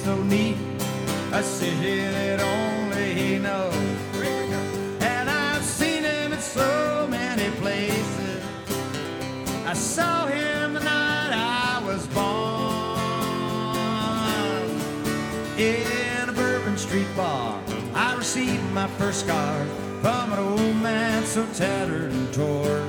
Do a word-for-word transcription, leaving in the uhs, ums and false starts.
so neat, a city that only he knows. And I've seen him in so many places. I saw him the night I was born, in a Bourbon Street bar. I received my first scar from an old man so tattered and torn.